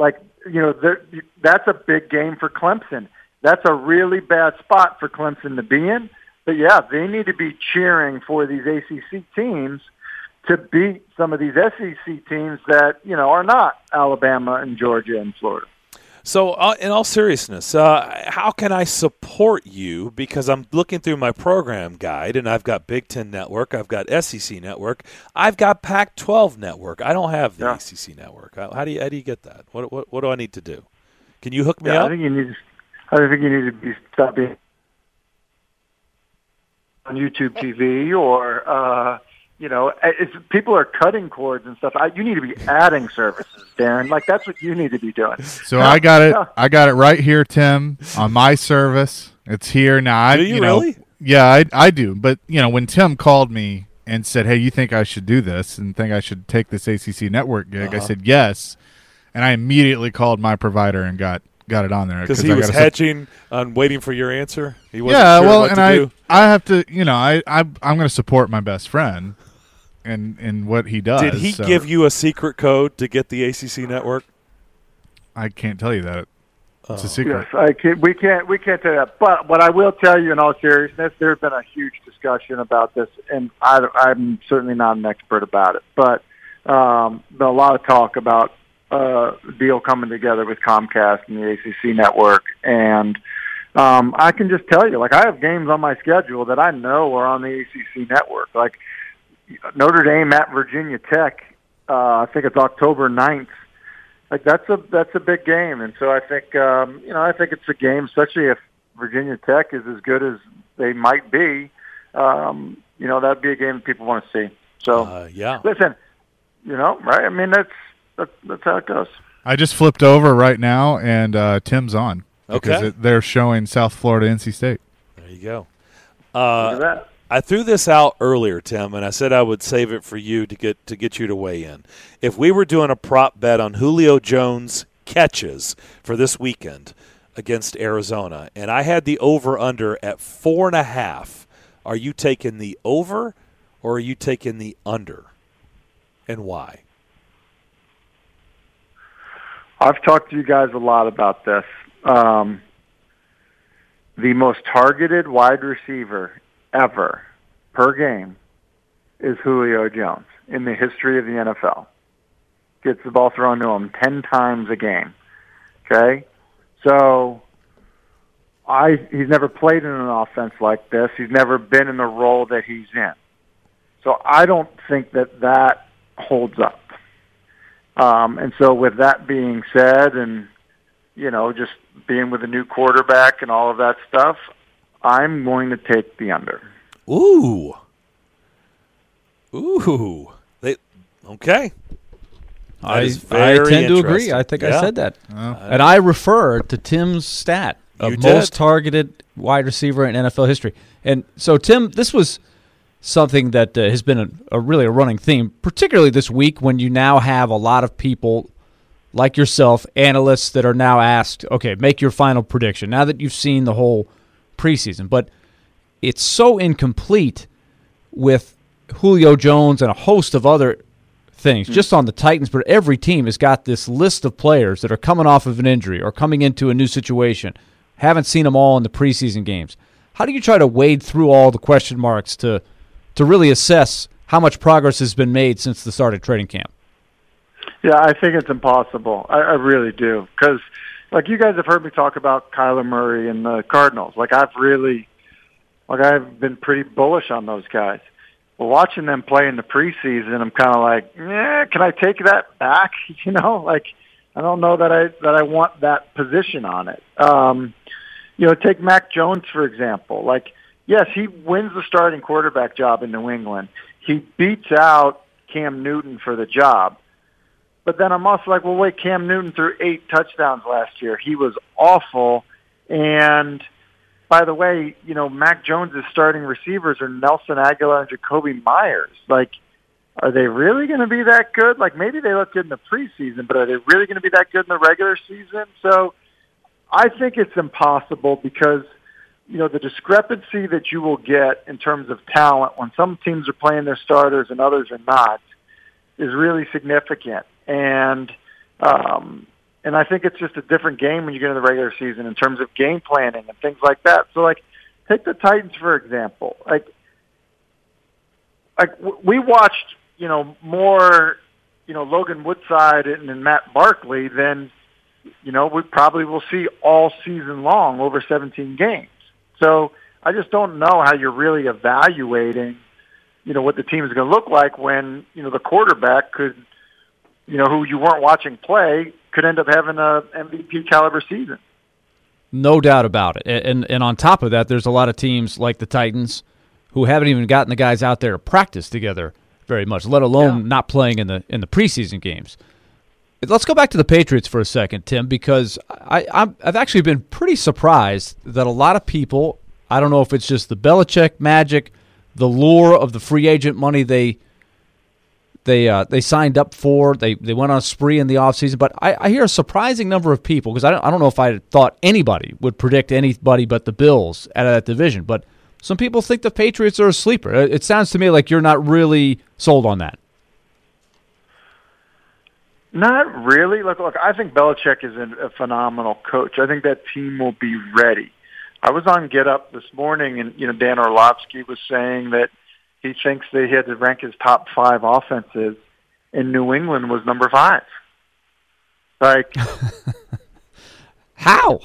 that's a big game for Clemson. That's a really bad spot for Clemson to be in. But, yeah, they need to be cheering for these ACC teams to beat some of these SEC teams that, are not Alabama and Georgia and Florida. So, in all seriousness, how can I support you? Because I'm looking through my program guide, and I've got Big Ten Network, I've got SEC Network, I've got Pac-12 Network. I don't have the ACC Network. How do you get that? What do I need to do? Can you hook me up? I think you need to stop being on YouTube TV or people are cutting cords and stuff. You need to be adding services, Darren. Like, that's what you need to be doing. So I got it. I got it right here, Tim, on my service. It's here now. Do you really? Yeah, I do. But when Tim called me and said, "Hey, you think I should do this and think I should take this ACC network gig?" I said yes, and I immediately called my provider and got it on there because he was hedging on waiting for your answer. He wasn't do. I have to. I'm going to support my best friend. And what he does. Did he give you a secret code to get the ACC network? I can't tell you that. It's a secret. Yes, we can't tell you that. But what I will tell you, in all seriousness, there's been a huge discussion about this, and I'm certainly not an expert about it. But there's a lot of talk about a deal coming together with Comcast and the ACC network, and I can just tell you, like, I have games on my schedule that I know are on the ACC network, like Notre Dame at Virginia Tech. I think it's October 9th. Like, that's a big game, and so I think I think it's a game, especially if Virginia Tech is as good as they might be. That'd be a game that people want to see. So listen, right? I mean, that's how it goes. I just flipped over right now, and Tim's on. Okay, because they're showing South Florida, NC State. There you go. Look at that. I threw this out earlier, Tim, and I said I would save it for you to get you to weigh in. If we were doing a prop bet on Julio Jones catches for this weekend against Arizona, and I had the over-under at 4.5, are you taking the over or are you taking the under, and why? I've talked to you guys a lot about this. The most targeted wide receiver ever per game is Julio Jones in the history of the NFL. Gets the ball thrown to him 10 times a game. Okay? So he's never played in an offense like this. He's never been in the role that he's in. So I don't think that holds up. And so with that being said, and just being with a new quarterback and all of that stuff, I'm going to take the under. Ooh. Okay. I tend to agree. I think I said that. And I refer to Tim's stat of most targeted wide receiver in NFL history. And so, Tim, this was something that has been a really running theme, particularly this week when you now have a lot of people like yourself, analysts that are now asked, okay, make your final prediction now that you've seen the whole preseason. But it's so incomplete with Julio Jones and a host of other things just on the Titans, but every team has got this list of players that are coming off of an injury or coming into a new situation. Haven't seen them all in the preseason games. How do you try to wade through all the question marks to really assess how much progress has been made since the start of training camp? Yeah, I think it's impossible. I really do. Because, like, you guys have heard me talk about Kyler Murray and the Cardinals. I've been pretty bullish on those guys. Well, watching them play in the preseason, I'm kind of like, can I take that back? I don't know that I want that position on it. Take Mac Jones, for example. Yes, he wins the starting quarterback job in New England. He beats out Cam Newton for the job. But then I'm also like, well, wait, Cam Newton threw 8 touchdowns last year. He was awful. And by the way, Mac Jones' starting receivers are Nelson Aguilar and Jacoby Myers. Are they really going to be that good? Maybe they look good in the preseason, but are they really going to be that good in the regular season? So I think it's impossible because, the discrepancy that you will get in terms of talent when some teams are playing their starters and others are not is really significant. And I think it's just a different game when you get in the regular season in terms of game planning and things like that. So, take the Titans, for example. We watched, more, Logan Woodside and Matt Barkley than, we probably will see all season long over 17 games. So I just don't know how you're really evaluating, what the team is going to look like when, the quarterback could, who you weren't watching play, could end up having a MVP caliber season. No doubt about it. And on top of that, there's a lot of teams like the Titans who haven't even gotten the guys out there to practice together very much, let alone not playing in the preseason games. Let's go back to the Patriots for a second, Tim, because I've actually been pretty surprised that a lot of people, I don't know if it's just the Belichick magic, the lure of the free agent money they signed up for, they went on a spree in the offseason, but I hear a surprising number of people, because I don't know if I thought anybody would predict anybody but the Bills out of that division, but some people think the Patriots are a sleeper. It sounds to me like you're not really sold on that. Not really. Look, I think Belichick is a phenomenal coach. I think that team will be ready. I was on Get Up this morning, and Dan Orlovsky was saying that he thinks they had to rank his top 5 offenses, and New England was number 5. Like, how?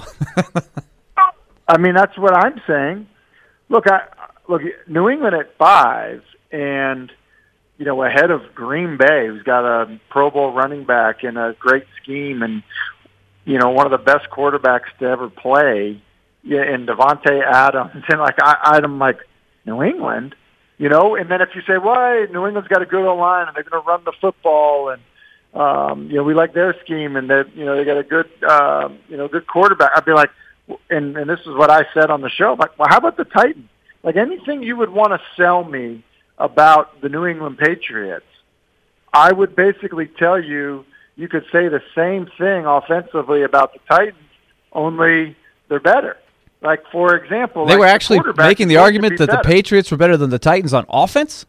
I mean, that's what I'm saying. Look, New England at 5, and ahead of Green Bay, who's got a Pro Bowl running back and a great scheme, and one of the best quarterbacks to ever play, and Devontae Adams, and I'm like New England, And then if you say, well, New England's got a good O-line and they're going to run the football, and we like their scheme, and they got a good good quarterback, I'd be like, and this is what I said on the show, like, well, how about the Titans? Like, anything you would want to sell me about the New England Patriots, I would basically tell you could say the same thing offensively about the Titans, only they're better. Like, for example, they were actually making the argument that the Patriots were better than the Titans on offense?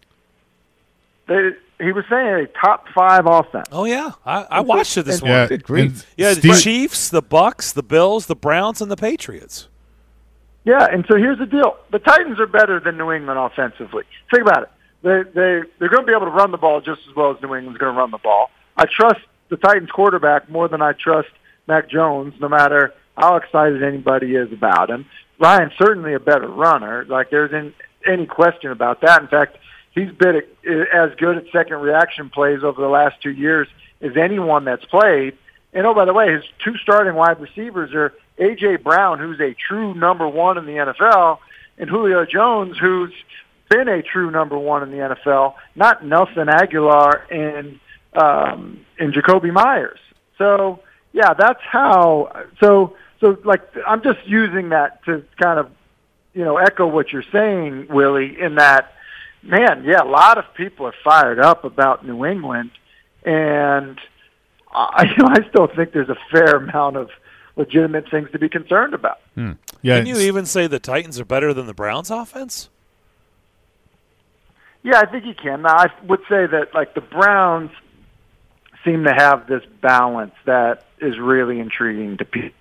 He was saying a top 5 offense. Oh, yeah. I watched it this morning. Good grief. Yeah, the Chiefs, the Bucks, the Bills, the Browns, and the Patriots. Yeah, and so here's the deal. The Titans are better than New England offensively. Think about it. They're going to be able to run the ball just as well as New England's going to run the ball. I trust the Titans quarterback more than I trust Mac Jones, no matter how excited anybody is about him. Ryan's certainly a better runner. Like, there's any question about that. In fact, he's been as good at second reaction plays over the last 2 years as anyone that's played. And, oh, by the way, his 2 starting wide receivers are A.J. Brown, who's a true number 1 in the NFL, and Julio Jones, who's been a true number 1 in the NFL, not Nelson Aguilar and Jacoby Myers. So, yeah, that's how. So like, I'm just using that to kind of, echo what you're saying, Willie, in that, man, yeah, a lot of people are fired up about New England, and I still think there's a fair amount of legitimate things to be concerned about. Yeah, Can you even say the Titans are better than the Browns offense? Yeah, I think you can. Now, I would say that, like, the Browns seem to have this balance that is really intriguing to people.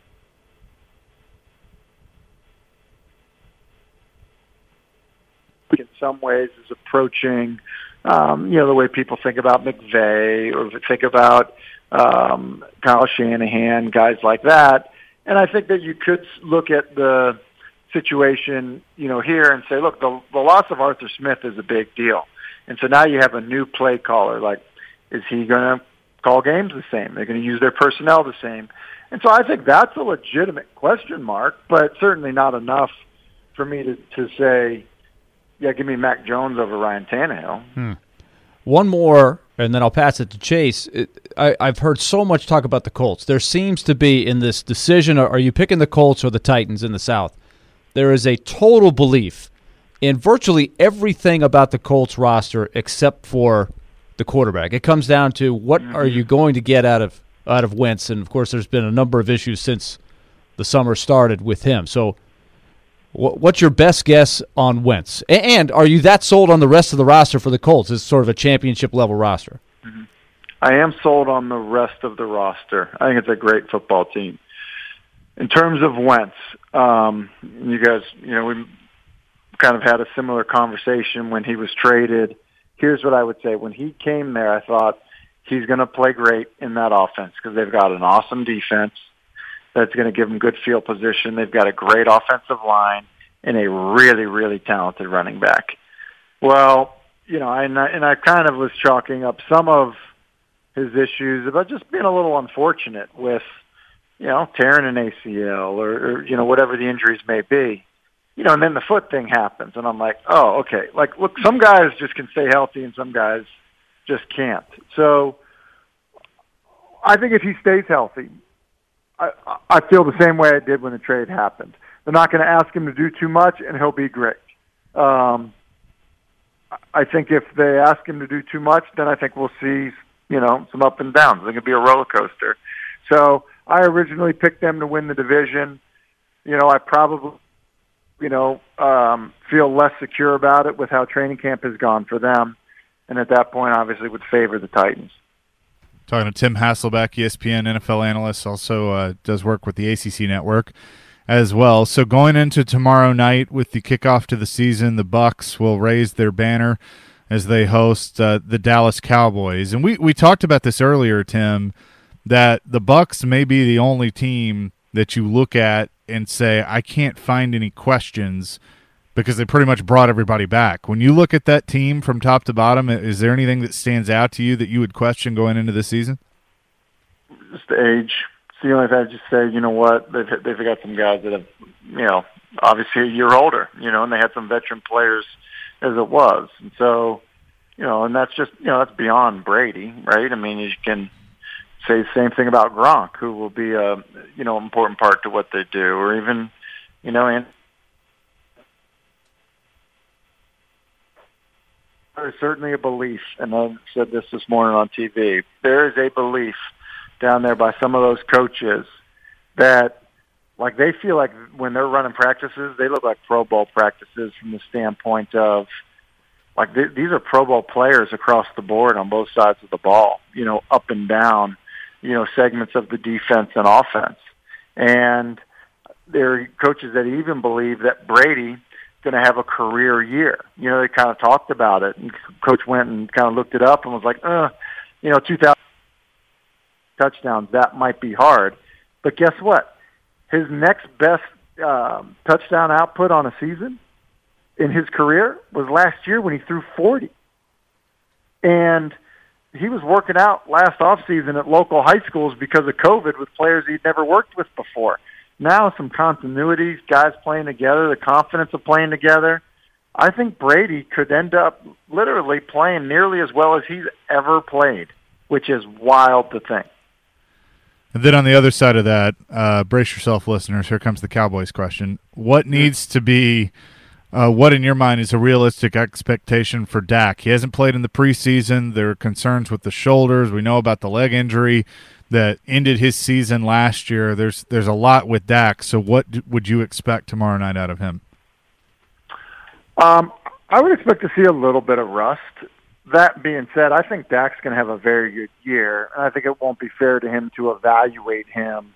In some ways is approaching, the way people think about McVay or think about Kyle Shanahan, guys like that. And I think that you could look at the situation, here and say, look, the loss of Arthur Smith is a big deal. And so now you have a new play caller. Like, is he going to call games the same? They're going to use their personnel the same. And so I think that's a legitimate question mark, but certainly not enough for me to say, yeah, give me Mac Jones over Ryan Tannehill. One more, and then I'll pass it to Chase. I've heard so much talk about the Colts. There seems to be, in this decision, are you picking the Colts or the Titans in the South? There is a total belief in virtually everything about the Colts roster except for the quarterback. It comes down to what are you going to get out of Wentz, and, of course, there's been a number of issues since the summer started with him. So what's your best guess on Wentz? And are you that sold on the rest of the roster for the Colts as sort of a championship-level roster? I am sold on the rest of the roster. I think it's a great football team. In terms of Wentz, you guys, we kind of had a similar conversation when he was traded. Here's what I would say. When he came there, I thought he's going to play great in that offense because they've got an awesome defense that's going to give them good field position. They've got a great offensive line and a really, really talented running back. Well, and I kind of was chalking up some of his issues about just being a little unfortunate with, tearing an ACL or whatever the injuries may be. And then the foot thing happens, and I'm like, oh, okay. Like, look, some guys just can stay healthy, and some guys Just can't. So I think if he stays healthy, I feel the same way I did when the trade happened. They're not going to ask him to do too much, and he'll be great. I think if they ask him to do too much, then I think we'll see, some up and downs. It's going to be a roller coaster. So I originally picked them to win the division. I probably, feel less secure about it with how training camp has gone for them. And at that point, obviously, would favor the Titans. Talking to Tim Hasselbeck, ESPN NFL analyst, also does work with the ACC network as well. So going into tomorrow night with the kickoff to the season, the Bucs will raise their banner as they host the Dallas Cowboys. And we talked about this earlier, Tim, that the Bucs may be the only team that you look at and say, I can't find any questions because they pretty much brought everybody back. When you look at that team from top to bottom, is there anything that stands out to you that you would question going into the season? Just the age. It's the only thing I'd just say, you know what, they've got some guys that have, obviously a year older, and they had some veteran players as it was. And so, and that's just, that's beyond Brady, right? I mean, you can say the same thing about Gronk, who will be a, important part to what they do, or even, and there's certainly a belief, and I said this morning on TV, there is a belief down there by some of those coaches that, like, they feel like when they're running practices, they look like Pro Bowl practices from the standpoint of, like, these are Pro Bowl players across the board on both sides of the ball, up and down, segments of the defense and offense. And there are coaches that even believe that Brady going to have a career year. They kind of talked about it, and Coach went and kind of looked it up and was like, 2,000 touchdowns, that might be hard. But guess what? His next best touchdown output on a season in his career was last year when he threw 40. And he was working out last offseason at local high schools because of COVID with players he'd never worked with before. Now some continuity, guys playing together, the confidence of playing together. I think Brady could end up literally playing nearly as well as he's ever played, which is wild to think. And then on the other side of that, brace yourself, listeners. Here comes the Cowboys question. What needs to be what in your mind is a realistic expectation for Dak? He hasn't played in the preseason. There are concerns with the shoulders. We know about the leg injury that ended his season last year. There's a lot with Dak. So what would you expect tomorrow night out of him? I would expect to see a little bit of rust. That being said, I think Dak's going to have a very good year, and I think it won't be fair to him to evaluate him,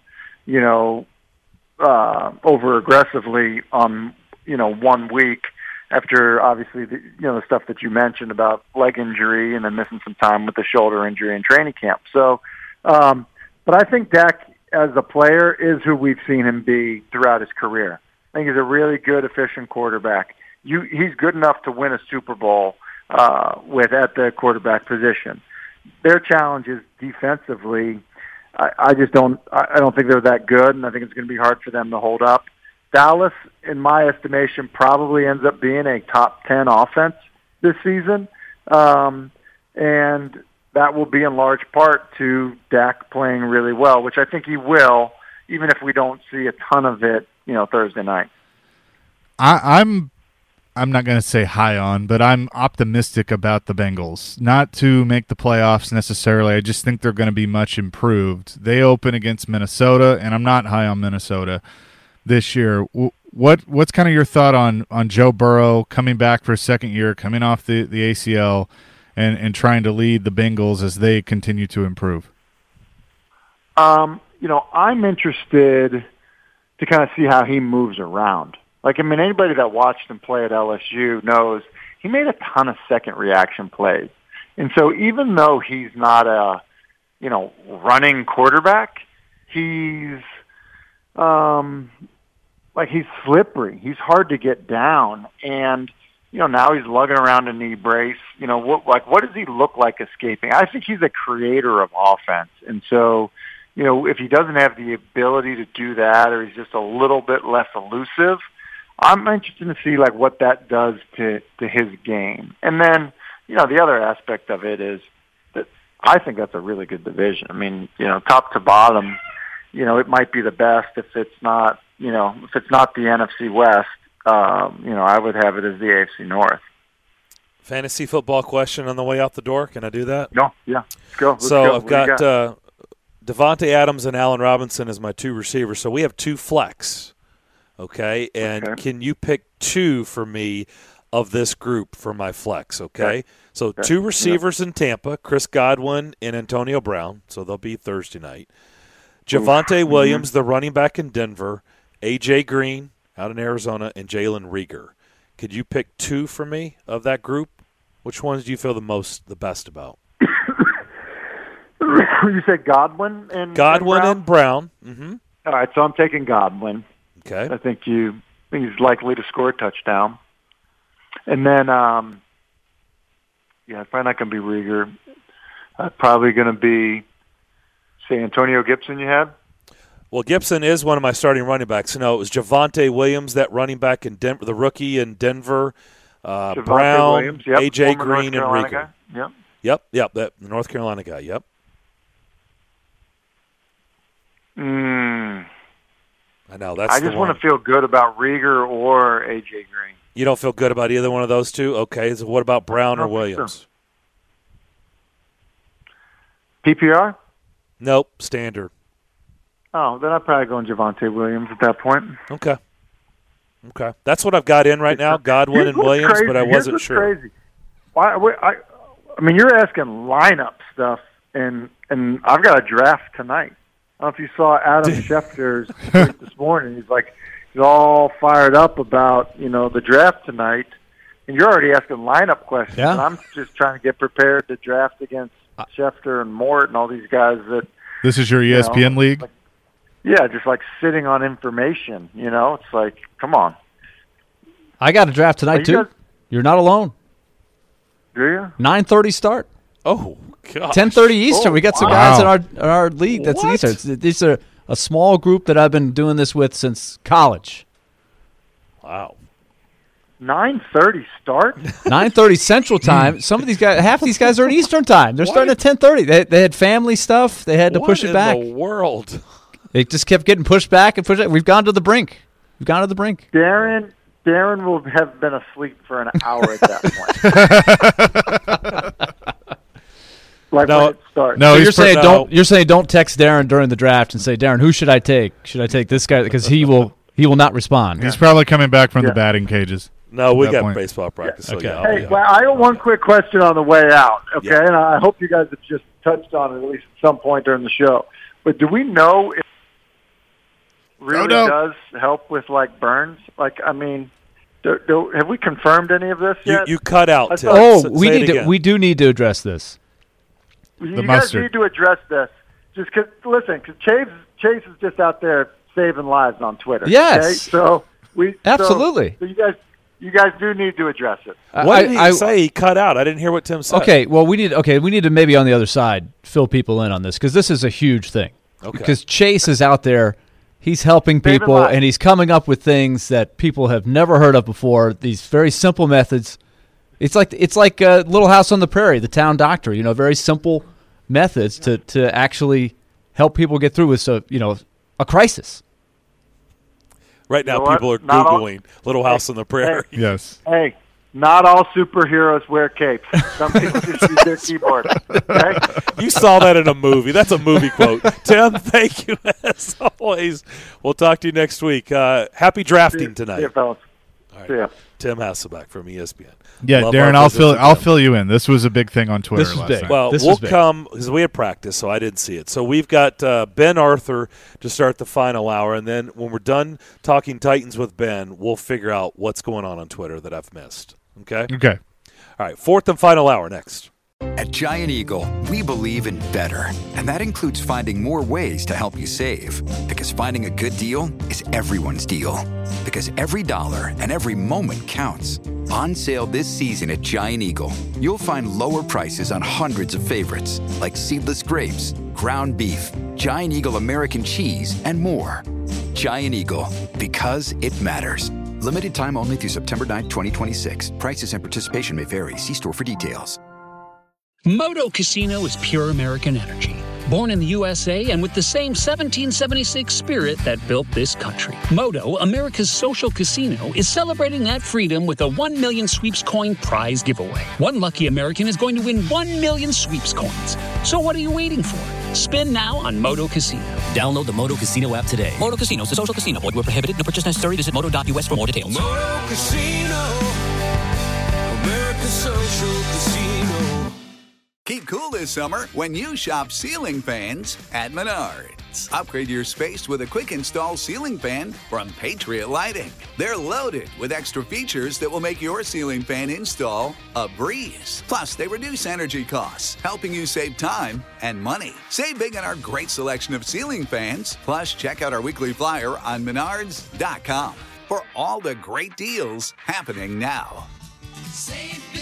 over aggressively on, 1 week after obviously the stuff that you mentioned about leg injury and then missing some time with the shoulder injury in training camp. So, but I think Dak as a player is who we've seen him be throughout his career. I think he's a really good, efficient quarterback. He's good enough to win a Super Bowl at the quarterback position. Their challenge is defensively. I don't think they're that good, and I think it's going to be hard for them to hold up. Dallas, in my estimation, probably ends up being a top 10 offense this season, and that will be in large part to Dak playing really well, which I think he will, even if we don't see a ton of it, Thursday night. I'm not going to say high on, but I'm optimistic about the Bengals. Not to make the playoffs necessarily. I just think they're going to be much improved. They open against Minnesota, and I'm not high on Minnesota this year. What's kind of your thought on Joe Burrow coming back for a second year, coming off the ACL, and trying to lead the Bengals as they continue to improve? I'm interested to kind of see how he moves around. Anybody that watched him play at LSU knows he made a ton of second reaction plays. And so even though he's not a, running quarterback, he's he's slippery. He's hard to get down. And, now he's lugging around a knee brace. What does he look like escaping? I think he's a creator of offense. And so, if he doesn't have the ability to do that, or he's just a little bit less elusive, I'm interested to see what that does to his game. And then, the other aspect of it is I think that's a really good division. I mean, top to bottom, it might be the best if it's not, if it's not the NFC West. I would have it as the AFC North. Fantasy football question on the way out the door. Can I do that? No, yeah. Let's go. I've got Devontae Adams and Allen Robinson as my 2 receivers. So we have 2 flex, okay? And Can you pick 2 for me of this group for my flex, okay? So 2 receivers in Tampa, Chris Godwin and Antonio Brown. So they'll be Thursday night. Javonte Williams, the running back in Denver, A.J. Green out in Arizona, and Jalen Reagor. Could you pick 2 for me of that group? Which ones do you feel the best about? You said Godwin and Brown. Mm-hmm. All right, so I'm taking Godwin. Okay. I think he's likely to score a touchdown. And then, probably not going to be Reagor. Probably going to be, say, Antonio Gibson you had? Well, Gibson is one of my starting running backs. No, it was Javonte Williams, that running back in Denver, the rookie in Denver. Brown, Williams, yep. A.J. Green, and Reagor. Yep, the North Carolina guy, yep. I know, that's I just want to feel good about Reagor or A.J. Green. You don't feel good about either one of those 2? Okay, so what about Brown or Williams? PPR? Nope, standard. Oh, then I'd probably go on Javonte Williams at that point. Okay. That's what I've got in right now, Godwin and Williams, crazy. But I wasn't sure. Crazy. I mean, you're asking lineup stuff, and I've got a draft tonight. I don't know if you saw Adam Schefter's tweet this morning. He's all fired up about, the draft tonight, and you're already asking lineup questions. Yeah. And I'm just trying to get prepared to draft against Schefter and Mort and all these guys that. This is your ESPN league? Just sitting on information, It's like, come on. I got a draft tonight, too. You're not alone. Do you? 9:30 start. Oh, gosh. 10:30 Eastern. We got some guys in our league that's Eastern. These are a small group that I've been doing this with since college. Wow. 9:30 start? 9:30 Central Time. Some of these guys, half these guys are in Eastern Time. They're starting at 10:30. They had family stuff. They had to push it back. What in the world? It just kept getting pushed back and pushed back. We've gone to the brink. Darren will have been asleep for an hour at that point. When it starts. No, you're saying don't text Darren during the draft and say, Darren, who should I take? Should I take this guy? Because he will not respond. He's probably coming back from the batting cages. No, we got baseball practice. Okay. So hey, well, I got one quick question on the way out, okay? Yeah. And I hope you guys have just touched on it at least at some point during the show. But do we know if it really does help with, burns? Have we confirmed any of this yet? You cut out, Tim. We do need to address this. You guys need to address this. Just because Chase is just out there saving lives on Twitter. Yes. Okay? So absolutely. So you guys do need to address it. What did he say? He cut out. I didn't hear what Tim said. Okay, well, we need to maybe on the other side fill people in on this because this is a huge thing. Okay. Because Chase is out there, he's helping people, and he's coming up with things that people have never heard of before. These very simple methods. It's like Little House on the Prairie, the town doctor. Very simple methods to actually help people get through with a crisis. Right now, people are Googling Little House on the Prairie. Hey, yes. Hey, not all superheroes wear capes. Some people just use their keyboard. Okay? You saw that in a movie. That's a movie quote. Tim, thank you as always. We'll talk to you next week. Happy drafting tonight. See you, fellas. All right. See ya. Tim Hasselbeck from ESPN. Yeah, Love Darren, I'll fill you in. This was a big thing on Twitter last night. Well, we'll come because we had practice, so I didn't see it. So we've got Ben Arthur to start the final hour, and then when we're done talking Titans with Ben, we'll figure out what's going on Twitter that I've missed. Okay? Okay. All right, fourth and final hour next. At Giant Eagle, we believe in better, and that includes finding more ways to help you save. Because finding a good deal is everyone's deal. Because every dollar and every moment counts. On sale this season at Giant Eagle, you'll find lower prices on hundreds of favorites, like seedless grapes, ground beef, Giant Eagle American cheese, and more. Giant Eagle, because it matters. Limited time only through September 9th, 2026. Prices and participation may vary. See store for details. Moto Casino is pure American energy. Born in the USA and with the same 1776 spirit that built this country. Moto, America's social casino, is celebrating that freedom with a 1 million sweeps coin prize giveaway. One lucky American is going to win 1 million sweeps coins. So what are you waiting for? Spin now on Moto Casino. Download the Moto Casino app today. Moto Casino is a social casino. Void where prohibited. No purchase necessary. Visit moto.us for more details. Moto Casino, America's social casino. Keep cool this summer when you shop ceiling fans at Menards. Upgrade your space with a quick install ceiling fan from Patriot Lighting. They're loaded with extra features that will make your ceiling fan install a breeze. Plus, they reduce energy costs, helping you save time and money. Save big on our great selection of ceiling fans. Plus, check out our weekly flyer on Menards.com for all the great deals happening now. Save